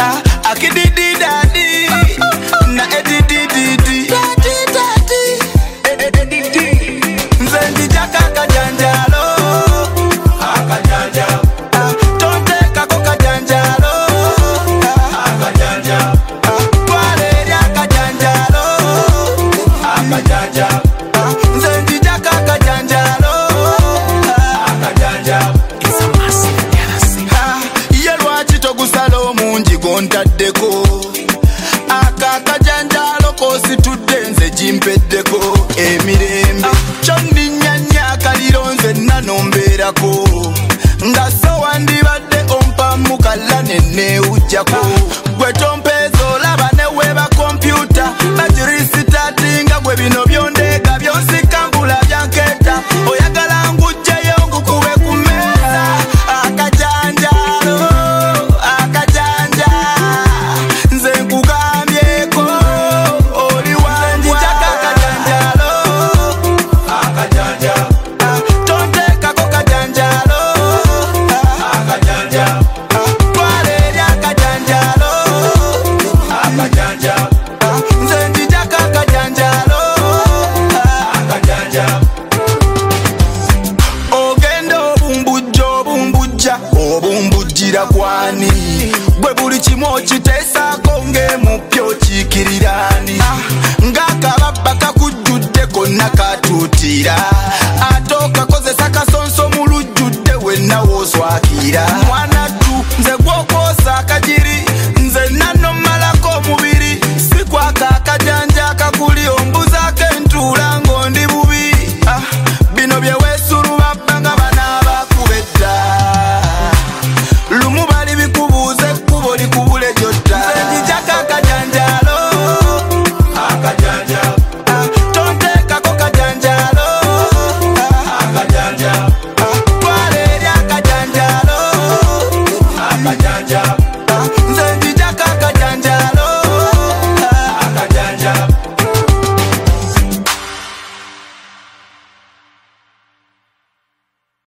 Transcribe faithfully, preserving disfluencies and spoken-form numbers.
ah, akididi dadi na edidi didi dadi dadi edidi nzendi jaka kajanjalo akajanja ah, tonte kako kajanjalo akajanja ah, twale akajanjalo akajanja ah, nzendi jaka kajanjalo akajanja it's a massive galaxy ah, yelwa chitogusala omungi gontaddeko akakajanjalo kositudde nze jimpeddeko emirembe kyondinyanya kaliro nze nanombeerako nga sowa ndibadde ompamu kalla nenewujjako gwe tompeeza olaba neweba kompyuta bagirisitatinga gwe bino byondeega byonsikambula byanketa oyagala ngujjeyo ngukube ku mmeeza akajanjalo akajanja nze nkugambyeko oli wanjwa akajanjalo akajanja tonteekako kajanjalo akajanja twala eri akajanjalo akajanja nze njijako akajanjalo akajanja ogenda obumbujja obumbujja obumbujjira kwani gwe buli kimu okiteesaako ng'emupya okiikirirani ng'akababba kakujjudde konna katuutira